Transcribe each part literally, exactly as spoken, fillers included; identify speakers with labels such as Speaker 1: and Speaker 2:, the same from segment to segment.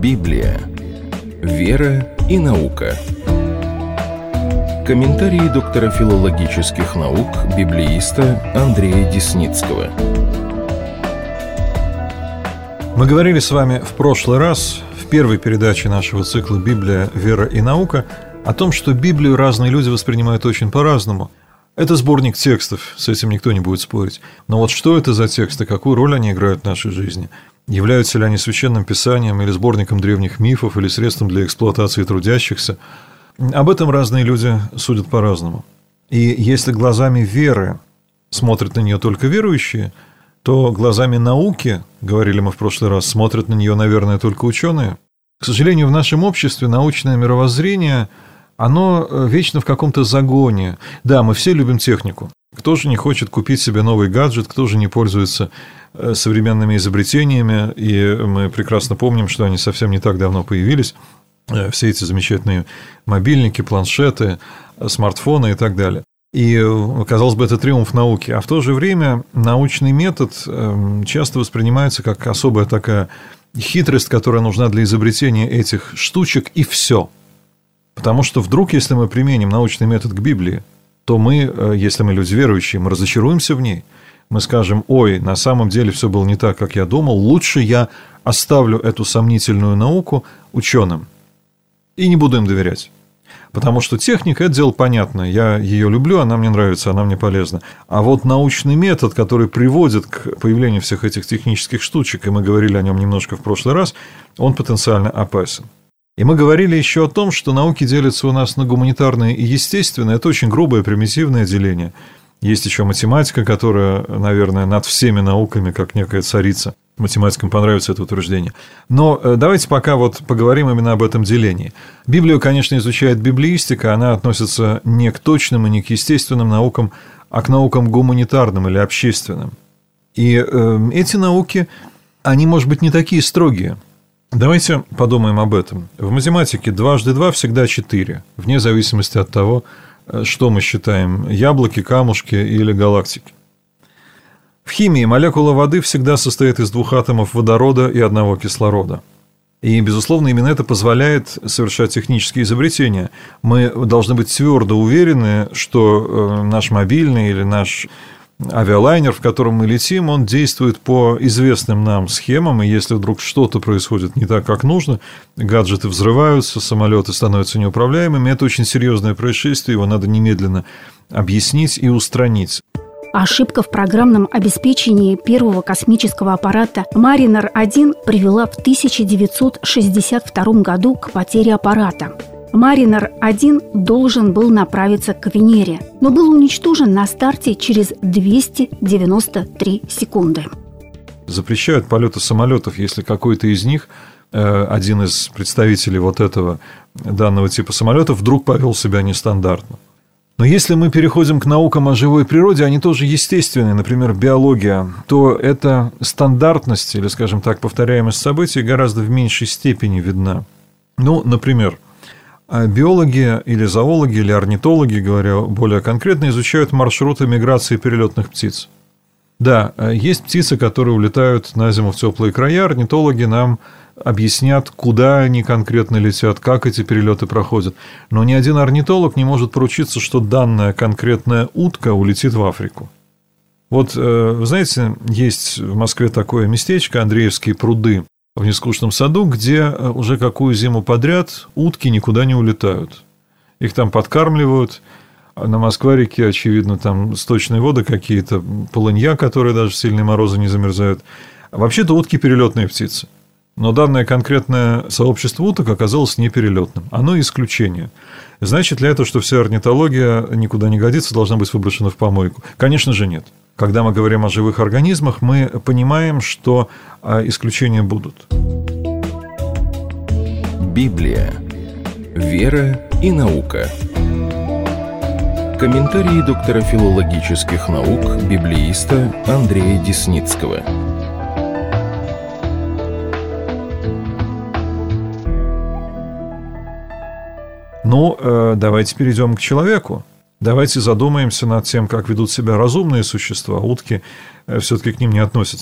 Speaker 1: Библия. Вера и наука. Комментарии доктора филологических наук, библеиста Андрея Десницкого.
Speaker 2: Мы говорили с вами в прошлый раз, в первой передаче нашего цикла «Библия, вера и наука», о том, что Библию разные люди воспринимают очень по-разному. Это сборник текстов, с этим никто не будет спорить. Но вот что это за тексты, какую роль они играют в нашей жизни? Являются ли они священным писанием или сборником древних мифов, или средством для эксплуатации трудящихся? Об этом разные люди судят по-разному. И если глазами веры смотрят на нее только верующие, то глазами науки, говорили мы в прошлый раз, смотрят на нее, наверное, только ученые. К сожалению, в нашем обществе научное мировоззрение, оно вечно в каком-то загоне. Да, мы все любим технику. Кто же не хочет купить себе новый гаджет, кто же не пользуется современными изобретениями, и мы прекрасно помним, что они совсем не так давно появились. Все эти замечательные мобильники, планшеты, смартфоны и так далее. И, казалось бы, это триумф науки. А в то же время научный метод часто воспринимается как особая такая хитрость, которая нужна для изобретения этих штучек, и все. Потому что вдруг, если мы применим научный метод к Библии, то мы, если мы люди верующие, мы разочаруемся в ней. Мы скажем: ой, на самом деле все было не так, как я думал, лучше я оставлю эту сомнительную науку ученым и не буду им доверять. Потому что техника – это дело понятное. Я ее люблю, она мне нравится, она мне полезна. А вот научный метод, который приводит к появлению всех этих технических штучек, и мы говорили о нем немножко в прошлый раз, он потенциально опасен. И мы говорили еще о том, что науки делятся у нас на гуманитарные и естественные. Это очень грубое, примитивное деление. Есть еще математика, которая, наверное, над всеми науками, как некая царица. Математикам понравится это утверждение. Но давайте пока вот поговорим именно об этом делении. Библию, конечно, изучает библеистика, она относится не к точным и не к естественным наукам, а к наукам гуманитарным или общественным. И э, эти науки, они, может быть, не такие строгие. Давайте подумаем об этом. В математике дважды два всегда четыре, вне зависимости от того, что мы считаем – яблоки, камушки или галактики. В химии молекула воды всегда состоит из двух атомов водорода и одного кислорода. И, безусловно, именно это позволяет совершать технические изобретения. Мы должны быть твердо уверены, что наш мобильный или наш авиалайнер, в котором мы летим, он действует по известным нам схемам, и если вдруг что-то происходит не так, как нужно, гаджеты взрываются, самолеты становятся неуправляемыми, это очень серьезное происшествие, его надо немедленно объяснить и устранить.
Speaker 3: Ошибка в программном обеспечении первого космического аппарата «Маринер один» привела в тысяча девятьсот шестьдесят втором году к потере аппарата. «Маринер один» должен был направиться к Венере, но был уничтожен на старте через двести девяносто три секунды.
Speaker 2: Запрещают полеты самолетов, если какой-то из них, один из представителей вот этого данного типа самолетов, вдруг повел себя нестандартно. Но если мы переходим к наукам о живой природе, они тоже естественные, например, биология, то эта стандартность, или, скажем так, повторяемость событий гораздо в меньшей степени видна. Ну, например, биологи или зоологи, или орнитологи, говоря более конкретно, изучают маршруты миграции перелетных птиц. Да, есть птицы, которые улетают на зиму в теплые края, орнитологи нам объяснят, куда они конкретно летят, как эти перелеты проходят. Но ни один орнитолог не может поручиться, что данная конкретная утка улетит в Африку. Вот, вы знаете, есть в Москве такое местечко, Андреевские пруды, в Нескучном саду, где уже какую зиму подряд утки никуда не улетают. Их там подкармливают. На Москва-реке, очевидно, там сточные воды какие-то, полынья, которые даже в сильные морозы не замерзают. Вообще-то утки перелетные птицы. Но данное конкретное сообщество уток оказалось неперелетным. Оно исключение. Значит ли это, что вся орнитология никуда не годится, должна быть выброшена в помойку? Конечно же, нет. Когда мы говорим о живых организмах, мы понимаем, что исключения будут.
Speaker 1: Библия. Вера и наука. Комментарии доктора филологических наук, библеиста Андрея Десницкого.
Speaker 2: Ну, давайте перейдем к человеку. Давайте задумаемся над тем, как ведут себя разумные существа. Утки все-таки к ним не относятся.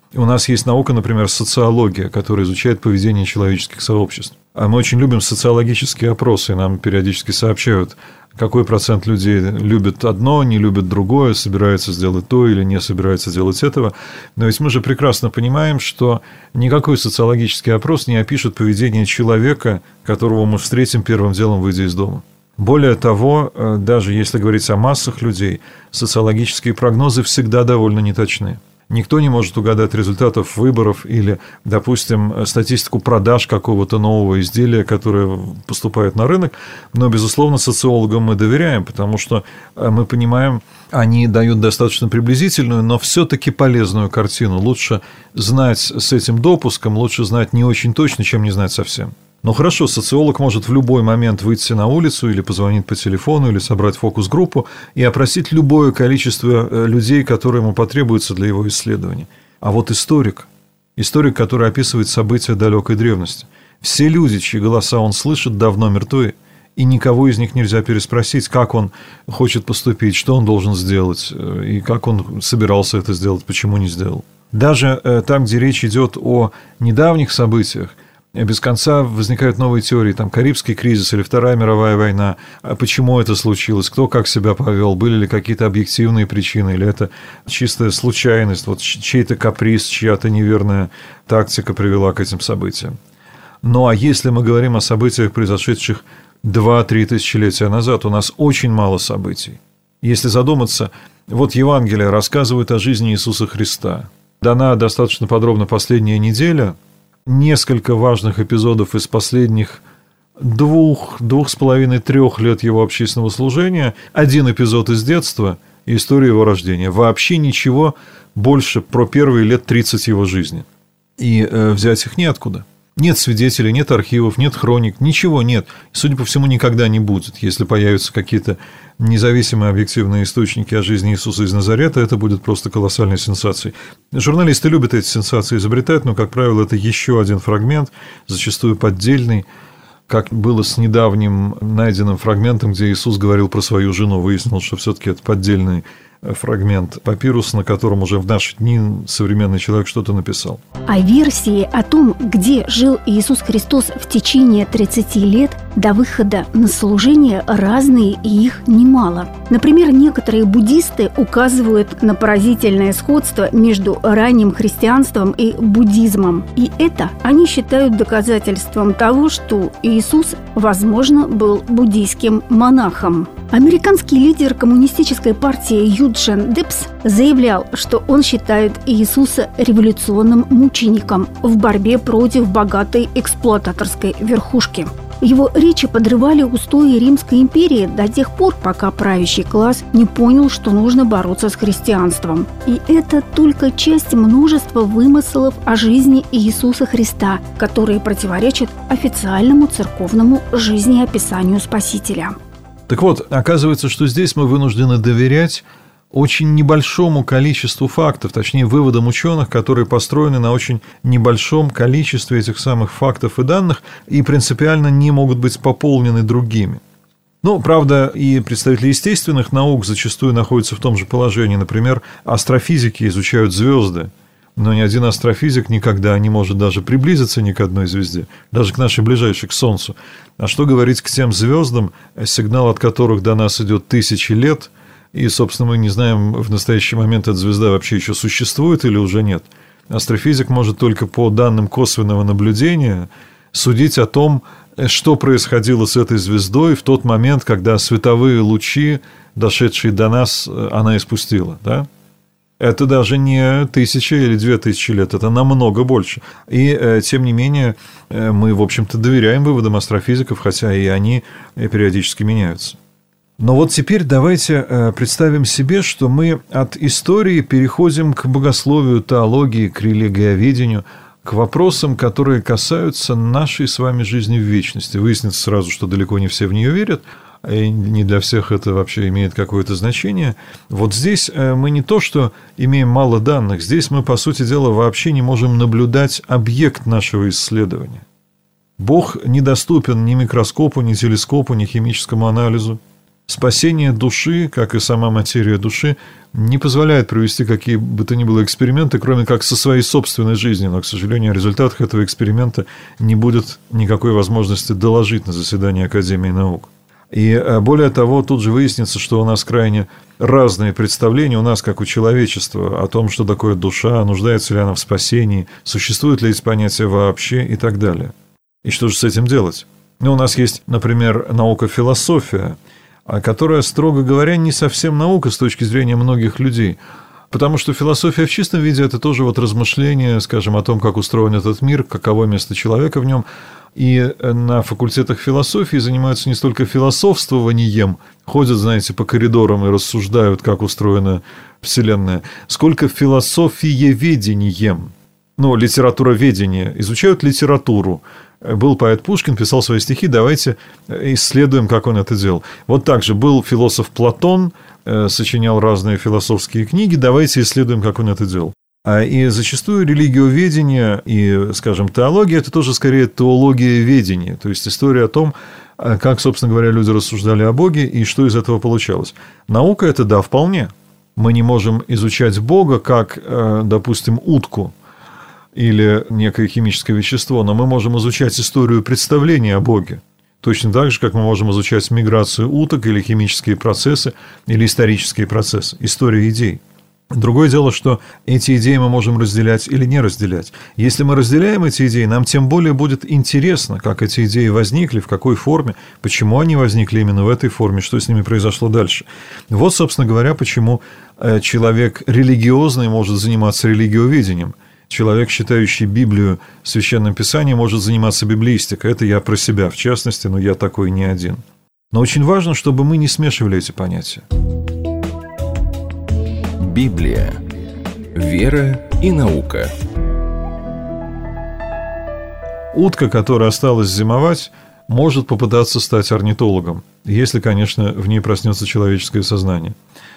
Speaker 2: У нас есть наука, например, социология, которая изучает поведение человеческих сообществ. А мы очень любим социологические опросы, и нам периодически сообщают, какой процент людей любит одно, не любит другое, собирается сделать то или не собирается делать этого. Но ведь мы же прекрасно понимаем, что никакой социологический опрос не опишет поведение человека, которого мы встретим первым делом, выйдя из дома. Более того, даже если говорить о массах людей, социологические прогнозы всегда довольно неточны. Никто не может угадать результатов выборов или, допустим, статистику продаж какого-то нового изделия, которое поступает на рынок. Но, безусловно, социологам мы доверяем, потому что мы понимаем, они дают достаточно приблизительную, но все-таки полезную картину. Лучше знать с этим допуском, лучше знать не очень точно, чем не знать совсем. Ну хорошо, социолог может в любой момент выйти на улицу или позвонить по телефону, или собрать фокус-группу и опросить любое количество людей, которые ему потребуются для его исследований. А вот историк, историк, который описывает события далекой древности, все люди, чьи голоса он слышит, давно мертвы, и никого из них нельзя переспросить, как он хочет поступить, что он должен сделать, и как он собирался это сделать, почему не сделал. Даже там, где речь идет о недавних событиях, без конца возникают новые теории, там, Карибский кризис или Вторая мировая война, почему это случилось, кто как себя повел, были ли какие-то объективные причины, или это чистая случайность, вот чей-то каприз, чья-то неверная тактика привела к этим событиям. Ну, а если мы говорим о событиях, произошедших два-три тысячелетия назад, у нас очень мало событий. Если задуматься, вот Евангелие рассказывает о жизни Иисуса Христа. Дана достаточно подробно последняя неделя. Несколько важных эпизодов из последних двух, двух с половиной, трех лет его общественного служения, один эпизод из детства и история его рождения. Вообще ничего больше про первые лет тридцать его жизни. И э, взять их неоткуда. Нет свидетелей, нет архивов, нет хроник, ничего нет. Судя по всему, никогда не будет. Если появятся какие-то независимые объективные источники о жизни Иисуса из Назарета, это будет просто колоссальной сенсацией. Журналисты любят эти сенсации изобретать, но, как правило, это еще один фрагмент, зачастую поддельный, как было с недавним найденным фрагментом, где Иисус говорил про свою жену. Выяснилось, что все-таки это поддельный фрагмент папируса, на котором уже в наши дни современный человек что-то написал.
Speaker 3: А версии о том, где жил Иисус Христос в течение тридцати лет до выхода на служение, разные, и их немало. Например, некоторые буддисты указывают на поразительное сходство между ранним христианством и буддизмом. И это они считают доказательством того, что Иисус, возможно, был буддийским монахом. Американский лидер коммунистической партии Юджин Депс заявлял, что он считает Иисуса революционным мучеником в борьбе против богатой эксплуататорской верхушки. Его речи подрывали устои Римской империи до тех пор, пока правящий класс не понял, что нужно бороться с христианством. И это только часть множества вымыслов о жизни Иисуса Христа, которые противоречат официальному церковному жизнеописанию Спасителя.
Speaker 2: Так вот, оказывается, что здесь мы вынуждены доверять очень небольшому количеству фактов, точнее, выводам ученых, которые построены на очень небольшом количестве этих самых фактов и данных и принципиально не могут быть пополнены другими. Ну, правда, и представители естественных наук зачастую находятся в том же положении. Например, астрофизики изучают звезды, но ни один астрофизик никогда не может даже приблизиться ни к одной звезде, даже к нашей ближайшей, к Солнцу. А что говорить к тем звездам, сигнал от которых до нас идет тысячи лет, и, собственно, мы не знаем в настоящий момент, эта звезда вообще еще существует или уже нет. Астрофизик может только по данным косвенного наблюдения судить о том, что происходило с этой звездой в тот момент, когда световые лучи, дошедшие до нас, она испустила, да? Это даже не тысяча или две тысячи лет, это намного больше. И, тем не менее, мы, в общем-то, доверяем выводам астрофизиков, хотя и они периодически меняются. Но вот теперь давайте представим себе, что мы от истории переходим к богословию, теологии, к религиоведению, к вопросам, которые касаются нашей с вами жизни в вечности. Выяснится сразу, что далеко не все в нее верят, и не для всех это вообще имеет какое-то значение. Вот здесь мы не то, что имеем мало данных, здесь мы, по сути дела, вообще не можем наблюдать объект нашего исследования. Бог недоступен ни микроскопу, ни телескопу, ни химическому анализу. Спасение души, как и сама материя души, не позволяет провести какие бы то ни было эксперименты, кроме как со своей собственной жизнью. Но, к сожалению, о результатах этого эксперимента не будет никакой возможности доложить на заседании Академии наук. И более того, тут же выяснится, что у нас крайне разные представления, у нас, как у человечества, о том, что такое душа, нуждается ли она в спасении, существует ли эти понятия вообще и так далее. И что же с этим делать? Ну, у нас есть, например, наука философия, которая, строго говоря, не совсем наука с точки зрения многих людей. Потому что философия в чистом виде – это тоже вот размышления, скажем, о том, как устроен этот мир, каково место человека в нем. И на факультетах философии занимаются не столько философствованием, ходят, знаете, по коридорам и рассуждают, как устроена Вселенная, сколько философиеведением, ну, литературоведение, изучают литературу. Был поэт Пушкин, писал свои стихи, давайте исследуем, как он это делал. Вот так же был философ Платон, сочинял разные философские книги, давайте исследуем, как он это делал. И зачастую религиоведение и, скажем, теология – это тоже скорее теология ведения, то есть история о том, как, собственно говоря, люди рассуждали о Боге и что из этого получалось. Наука – это, да, вполне. Мы не можем изучать Бога как, допустим, утку или некое химическое вещество, но мы можем изучать историю представления о Боге. Точно так же, как мы можем изучать миграцию уток или химические процессы, или исторические процессы, историю идей. Другое дело, что эти идеи мы можем разделять или не разделять. Если мы разделяем эти идеи, нам тем более будет интересно, как эти идеи возникли, в какой форме, почему они возникли именно в этой форме, что с ними произошло дальше. Вот, собственно говоря, почему человек религиозный может заниматься религиоведением. Человек, считающий Библию священным писанием, может заниматься библеистикой. Это я про себя, в частности, но я такой не один. Но очень важно, чтобы мы не смешивали эти понятия.
Speaker 1: Библия. Вера и наука.
Speaker 2: Утка, которая осталась зимовать, может попытаться стать орнитологом, если, конечно, в ней проснется человеческое сознание.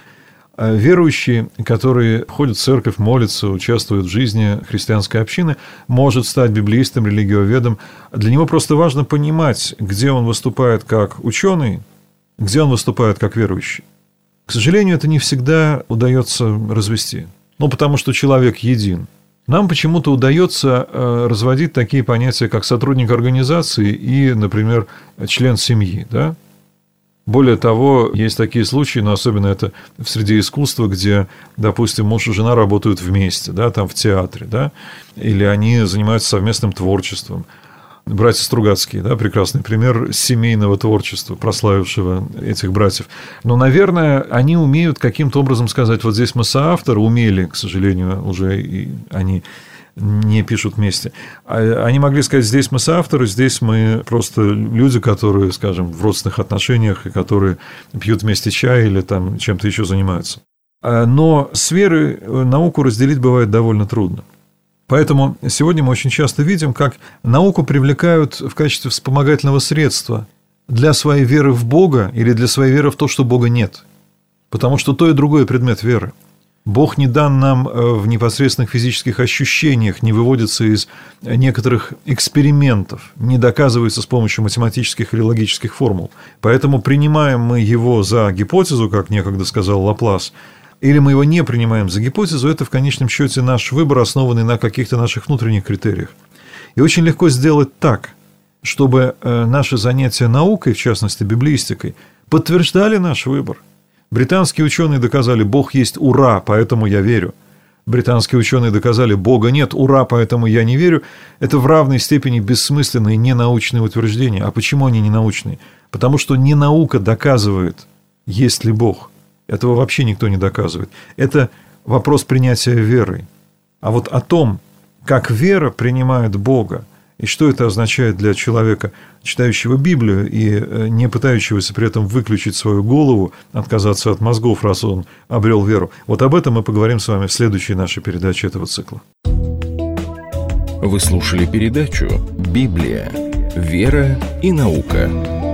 Speaker 2: Верующий, который ходит в церковь, молится, участвует в жизни христианской общины, может стать библеистом, религиоведом. Для него просто важно понимать, где он выступает как ученый, где он выступает как верующий. К сожалению, это не всегда удается развести. Ну, потому что человек един. Нам почему-то удается разводить такие понятия, как сотрудник организации и, например, член семьи, да? Более того, есть такие случаи, но особенно это в среде искусства, где, допустим, муж и жена работают вместе, да, там в театре, да, или они занимаются совместным творчеством. Братья Стругацкие, да, прекрасный пример семейного творчества, прославившего этих братьев. Но, наверное, они умеют каким-то образом сказать, вот здесь мы соавторы, умели, к сожалению, уже и они не пишут вместе. Они могли сказать, здесь мы соавторы, здесь мы просто люди, которые, скажем, в родственных отношениях, и которые пьют вместе чай или там чем-то еще занимаются. Но с верой науку разделить бывает довольно трудно. Поэтому сегодня мы очень часто видим, как науку привлекают в качестве вспомогательного средства для своей веры в Бога или для своей веры в то, что Бога нет. Потому что то и другое предмет веры. Бог не дан нам в непосредственных физических ощущениях, не выводится из некоторых экспериментов, не доказывается с помощью математических или логических формул. Поэтому принимаем мы его за гипотезу, как некогда сказал Лаплас, или мы его не принимаем за гипотезу, это в конечном счете наш выбор, основанный на каких-то наших внутренних критериях. И очень легко сделать так, чтобы наши занятия наукой, в частности библеистикой, подтверждали наш выбор. Британские ученые доказали, Бог есть, ура, поэтому я верю. Британские ученые доказали, Бога нет, ура, поэтому я не верю. Это в равной степени бессмысленные ненаучные утверждения. А почему они ненаучные? Потому что не наука доказывает, есть ли Бог. Этого вообще никто не доказывает. Это вопрос принятия верой. А вот о том, как вера принимает Бога, и что это означает для человека, читающего Библию и не пытающегося при этом выключить свою голову, отказаться от мозгов, раз он обрел веру. Вот об этом мы поговорим с вами в следующей нашей передаче этого цикла.
Speaker 1: Вы слушали передачу «Библия. Вера и наука».